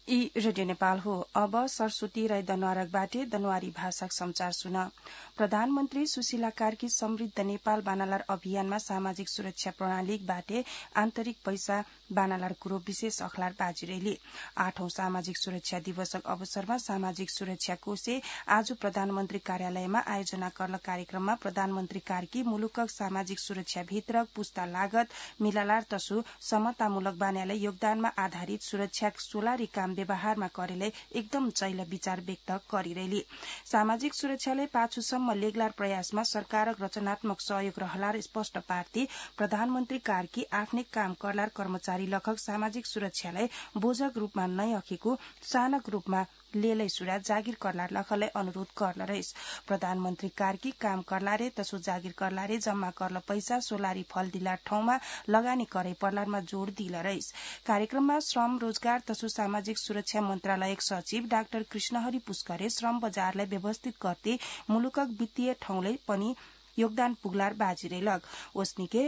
ई radio Nepal हो। अब सरस्वती राई दनवारकबाटे दनवारी भाषा समाचार सुन। प्रधानमन्त्री सुशीला कार्की समृद्ध नेपाल बानालार अभियानमा सामाजिक सुरक्षा प्रणालीबाटे आन्तरिक पैसा बानालार कुरो विशेष अखलार बाजिरेली 8औं सामाजिक सुरक्षा दिवसक अवसरमा सामाजिक सुरक्षा कोषे आज प्रधानमन्त्री कार्यालयमा आयोजना गर्न कार्यक्रममा प्रधानमन्त्री कार्की मुलुकक सामाजिक सुरक्षा भित्र पुस्ता लागत मिलालार तसु समतामूलक बान्याले योगदानमा आधारित सुरक्षा सोलारी काम व्यवहारमा करेले एकदम चैल विचार व्यक्त गरिरहेली सामाजिक सुरक्षाले पाछुसम्म लेगलार प्रयासमा सरकारक रचनात्मक सहयोग रहलार स्पष्ट पार्टी प्रधानमन्त्री कार्की आफ्नै काम करलार कर्मचारी लखक सामाजिक सुरक्षालाई बोझक रूपमा नै अखेको सानक रूपमा लेलै सुरा जागिर करलार लखलाई अनुरोध गर्न रहिस। प्रधानमन्त्री कार्की काम करलारे तसु जागिर करलारे जम्मा करल पैसा सोलारी फल दिला ठाउँमा लगानी करे पर्लारमा जोड़ दिला रहिस। कार्यक्रममा श्रम रोजगार तसु सामाजिक सुरक्षा मन्त्रालयक सचिव डाक्टर कृष्णहरि पुष्करे श्रम बजारलाई व्यवस्थित गर्दै मुलुकक वित्तीय ठाउँले पनि योगदान पुगलार बाजिरेलक। ओस्निके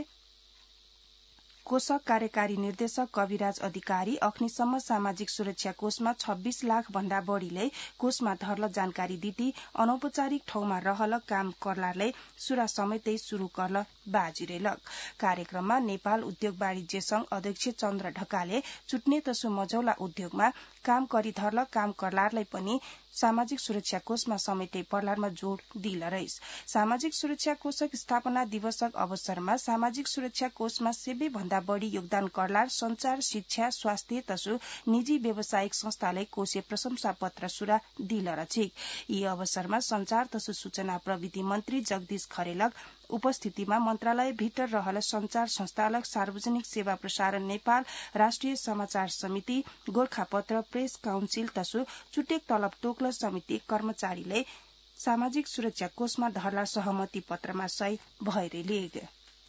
कोषक कार्यकारी निर्देशक कविराज अधिकारी अख्निसम्म सामाजिक सुरक्षा कोषमा 26 लाख भन्दा बढ़ीले कोषमा धर्ल जानकारी दिदी अनौपचारिक ठाउँमा रहल काम करलाले सुरा समेतै शुरू करल बाजिरेलक। कार्यक्रममा नेपाल उद्योग वाणिज्य संघ अध्यक्ष चन्द्र ढकाले चुट्ने तसु मझौला उद्योगमा काम करी धर्ल काम करलारलाई पनि सामाजिक सुरक्षा कोषमा समेटै पर्लारमा जोड़ दिल रहिस। सामाजिक सुरक्षा कोषक स्थापना दिवसक अवसरमा सामाजिक सुरक्षा कोषमा सेबे भन्दा बढ़ी योगदान करलार संचार शिक्षा स्वास्थ्य तसु निजी व्यावसायिक संस्थालाई कोषे प्रशंसा पत्र सुरा दिल रछिक। यी अवसरमा संचार तसु सूचना प्रविधि मन्त्री जगदीश खरेलक उपस्थितिमा मन्त्रालय भित्र रहल संचार संस्थालक सार्वजनिक सेवा प्रसारण नेपाल राष्ट्रिय समाचार समिति गोरखापत्र प्रेस काउन्सिल तसु चुटेक तलब टोकल समिति कर्मचारीले सामाजिक सुरक्षा कोषमा धर्ला सहमति पत्रमा सही भइरेली।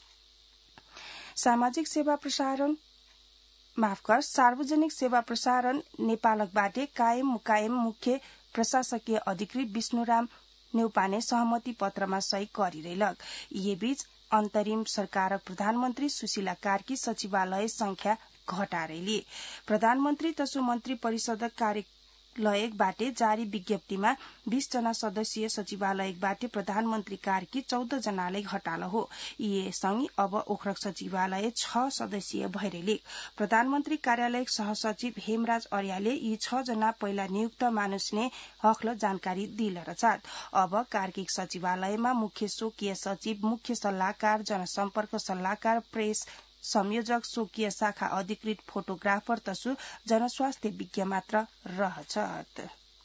सार्वजनिक सेवा प्रसारण नेपालकबाटे कायम मुकायम मुख्य प्रशासकीय अधिकृत विष्णुराम नेउपाने सहमति पत्रमा सही गरिरेलक। यी बीच अन्तरिम सरकारक प्रधानमन्त्री सुशीला कार्की सचिवालय संख्या घटारेली प्रधानमन्त्री तसु मन्त्री परिषदक कार्यालयबाटे जारी विज्ञप्तिमा 20 जना सदस्यीय सचिवालयबाटे प्रधानमन्त्री कार्की 14 जनाले घटाल हो। यी सँगै अब ओखरक सचिवालय 6 सदस्यीय भइरेली प्रधानमन्त्री कार्यालयक सहसचिव हेमराज अर्याले यी 6 जना पहिला नियुक्त मानुसने हकल जानकारी दिल रचात। अब कार्कीक सचिवालयमा मुख्य स्वकीय सचिव मुख्य सल्लाहकार जनसम्पर्क सल्लाहकार प्रेस संयोजक स्वकीय शाखा अधिकृत फोटोग्राफर तसु जनस्वास्थ्य विज्ञ मात्र रहछत।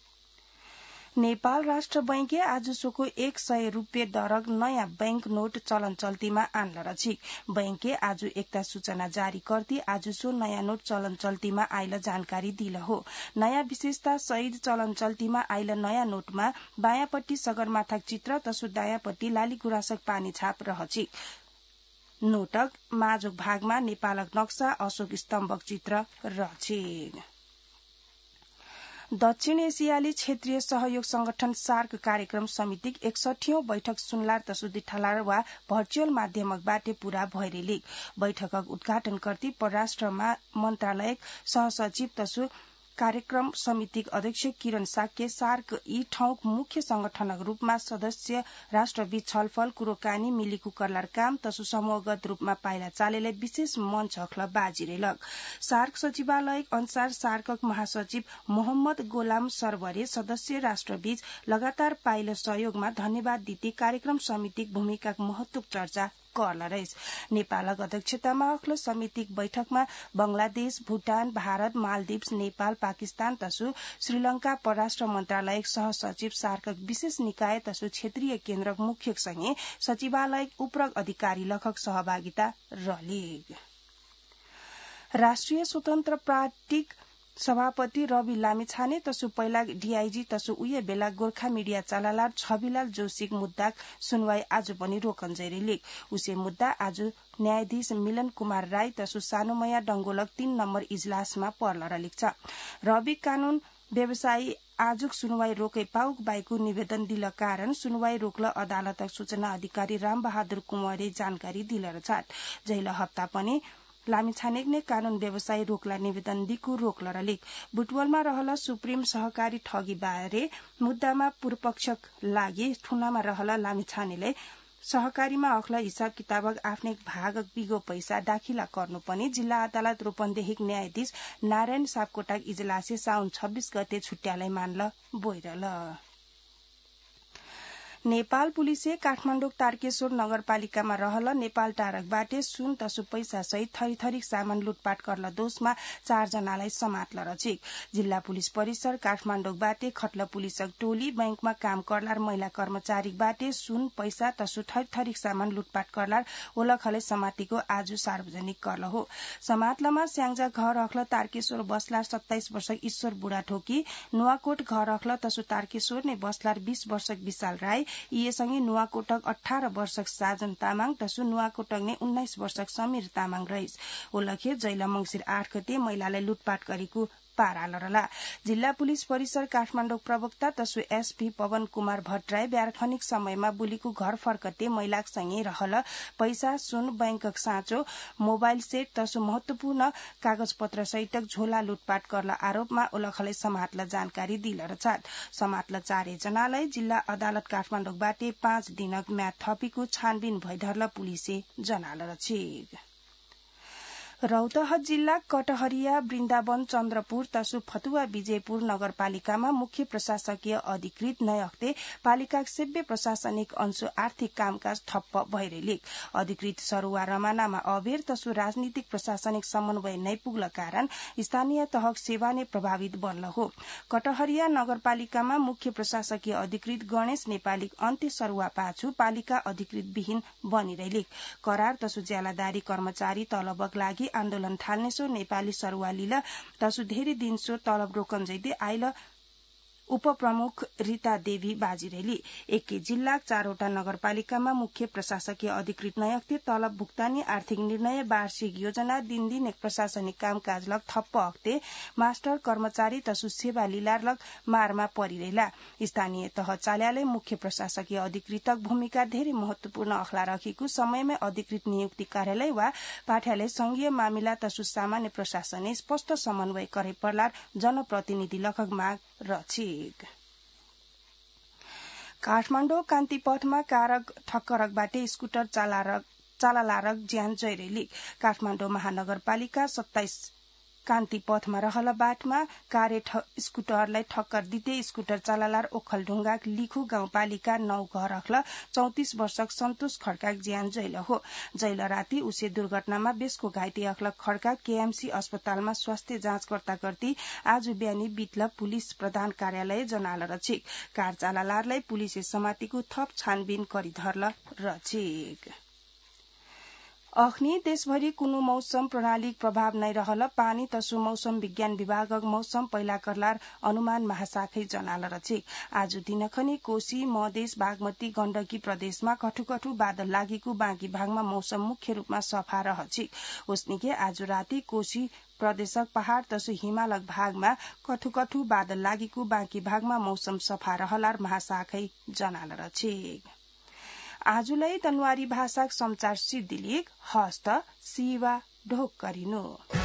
नेपाल राष्ट्र बैंके आजसोको 100 रुपियाँ दरक नयाँ बैंक नोट चलन चल्तीमा आनल रछिक। बैंके आज एकता सूचना जारी करती आजसो नयाँ नोट चलन चल्तीमा आइल जानकारी दिल हो। नयाँ विशेषता सहित चलन चल्तीमा आइल नयाँ नोटमा बायाँपट्टि सगरमाथाक चित्र तसु दायाँपट्टि लाली गुराँसक पानी छाप रहछिक। नोटक माझोक भागमा नेपालक नक्सा अशोक स्तम्भक चित्र रहछिक। दक्षिण एसियाली क्षेत्रीय सहयोग संगठन सार्क कार्यक्रम समितिक 61औं बैठक सुनलार तसु दिठालार वा भर्चुअल माध्यमकबाटे पूरा भइरेली बैठकक उद्घाटन गर्दै परराष्ट्र मन्त्रालयक सहसचिव तसु कार्यक्रम समितिक अध्यक्ष किरण साक्य सार्क यी ठाउँक मुख्य संगठनक रूपमा सदस्य राष्ट्रबीच छलफल कुरोकानी मिलिकु करलार काम तसु समूहगत रूपमा पाइला चालेले विशेष मञ्च हखल बाजिरेलक। सार्क सचिवालयक अनुसार सार्कक महासचिव मोहम्मद गोलाम सरवरे सदस्य राष्ट्रबीच लगातार पाइला सहयोगमा धन्यवाद दिँदै कार्यक्रम समितिक भूमिकाक महत्वक चर्चा करल रहिस। नेपालक अध्यक्षतामा अखिल समितिक बैठकमा बंगलादेश भूटान भारत मालदिप्स नेपाल पाकिस्तान तसु श्रीलंका परराष्ट्र मन्त्रालयक सहसचिव सार्कक विशेष निकाय तसु क्षेत्रीय केन्द्रक मुख्य सँगै सचिवालयक उपरक अधिकारी लखक सहभागिता रहली। राष्ट्रिय स्वतन्त्र पार्टीक सभापति रवि लामिछाने तसु पहिला डीआईजी तसु उये बेला गोर्खा मिडिया चालालार छविलाल जोशीक मुद्दाक सुनवाई आज पनि रोकन्जैरेली उसे मुद्दा आज न्यायाधीश मिलन कुमार राई तसु सानुमया डंगोलक 3 नम्बर इजलासमा पर्ल रलिक्छ। रवि कानून व्यवसायी आजुक सुनवाई रोके पाउक बाइकु निवेदन दिल कारण सुनवाई रोक्ल अदालतक सूचना अधिकारी राम बहादुर कुंवरे जानकारी दिल रछात। जैल हप्ता पनि लामिछानेगने कानून व्यवसाय रोकला निवेदन दिकु रोक लरलिक बुटवलमा रहल सुप्रीम सहकारी ठगी बारे मुद्दामा पूर्वपक्षक लागि ठुनामा रहल लामिछानेले सहकारीमा अखला हिसाब किताबक आफ्नै भागक बिगो पैसा दाखिला गर्नु पनि जिल्ला अदालत रूपन्देहिक न्यायाधीश नारायण सापकोटाक इजलासे साउन 26 गते छुट्यालै मानल बोइरल। नेपाल पुलिसले काठमाडौँ तारकेश्वर नगरपालिकामा रहल नेपाल टारकबाटे सुन तसु पैसा सहित थरीथरीक सामान लुटपाट गर्न दोषमा 4 जनालाई समात्ल रचिक जिल्ला पुलिस परिसर काठमाडौँबाटे खट्ल पुलिसक टोली बैंकमा काम करलार महिला कर्मचारीबाटे सुन पैसा तसु थरीथरीक सामान लुटपाट करलार ओलखले समातिको आज सार्वजनिक करल हो। समातलमा स्याङ्जा घर अखल तारकेश्वर बसलार 27 वर्षक ईश्वर बुढा ठोकी नुवाकोट घर अखल तसु तारकेश्वर ने बसलार 20 वर्षक विशाल राई यीसँगै नुवाकोटक 18 वर्षक साजन तामाङ तसु नुवाकोटक ने 19 वर्षक समीर तामाङ रहिस ओलखे जैला मंगिर 8 गते महिलालाई लुटपाट गरेको पारा लरला। जिल्ला पुलिस परिसर काठमाडौँ प्रवक्ता तसु एसपी पवन कुमार भट्टराई व्यारखनिक समयमा बुलीको घर फर्कते महिलाक सँगै रहल पैसा सुन बैंकक साँचो मोबाइल सेट तसु महत्वपूर्ण कागजपत्र सहितक झोला लुटपाट गर्न आरोपमा ओलखले समातल जानकारी दिल छाट समातल 4 जनालाई जिल्ला अदालत काठमाडौँबाटे 5 दिनक म्याद थपिको छानबिन भइधर्ल पुलिसले जनाल रछिक। रौतहट जिल्ला कटहरिया वृन्दावन चन्द्रपुर तसु फतुवा विजयपुर नगरपालिकामा मुख्य प्रशासकीय अधिकृत नयख्ते पालिका सेव्य प्रशासनिक अंशु आर्थिक कामकाज ठप्प भइरहेलिक अधिकृत सरुवा रमानामा अबेर तसु राजनीतिक प्रशासनिक समन्वय नै पुग्ल कारण स्थानीय तहक सेवा नै प्रभावित बन्न हो। कटहरिया नगरपालिकामा मुख्य प्रशासकीय अधिकृत गणेश नेपाली अन्त्य सरुवा पाछु पालिका अधिकृत विहीन बनिरहेलिक करार तसु ज्यालादारी कर्मचारी तलबक लागि आन्दोलन थाल्नेसो नेपाली सरुवालीला तसु धेरै दिनसो तलब रोकन जैदे आइल उपप्रमुख रीता देवी बाजिरेली एकै जिल्ला 4वटा नगरपालिकामा मुख्य प्रशासकीय अधिकृत नयख्ते तलब भुक्तानी आर्थिक निर्णय वार्षिक योजना दिन एक प्रशासनिक कामकाज लग थप्प अख्ते मास्टर कर्मचारी तसु सेवा लीलार लग मारमा परिरहेला स्थानीय तह चाल्याले मुख्य प्रशासकीय अधिकृतक भूमिका धेरै महत्वपूर्ण अखला राखेको समयमै अधिकृत नियुक्ति कार्यालय वा पाठ्यालय संघीय मामिला तसु सामान्य प्रशासन स्पष्ट समन्वय करे पर्लार जनप्रतिनिधि लखक माग रछि। काठमाडौँ कान्तिपथमा कारक ठक्करकबाटे स्कुटर चालालारक ज्यान जयरेली काठमाडौँ महानगरपालिका 27 कान्तिपथमा रहल बाटमा कारे स्कुटरलाई ठक्कर दिँदै स्कुटर चालालार ओखलढुङ्गा लिखु गाउँपालिका 9 घर अख्ल 34 वर्षक सन्तोष खड्का ज्यान जैल हो। जैल राति उसे दुर्घटनामा बेसको घाइते अख्ल खड्का केएमसी अस्पतालमा स्वास्थ्य जाँच गर्दै आज बिहानी बिटल पुलिस प्रधान कार्यालय जनाल रचिक कार चालालारलाई पुलिसले समातिको थप छानबिन गरिधर्ल रचिक। अख्नी देशभरि कुनै मौसम प्रणाली प्रभाव नै रहल पानी तसु मौसम विज्ञान विभागक मौसम पहिला करलार अनुमान महाशाखै जनाल रचिक आज दिनखनी कोशी मधेस बागमती गण्डकी प्रदेशमा कठुकठु बादल लागेको बाँकी भागमा मौसम मुख्य रूपमा सफा रहचिक उसनिके आज राति कोशी प्रदेशक पहाड़ तसु हिमालक भागमा कठुकठु बादल लागेको बाँकी भागमा मौसम सफा रहलार महाशाखै जनाल रचिक। आजुलाई दनवारी भाषाक समाचार सिद्धिलिक हस्त सिवा ढोक गरिनु।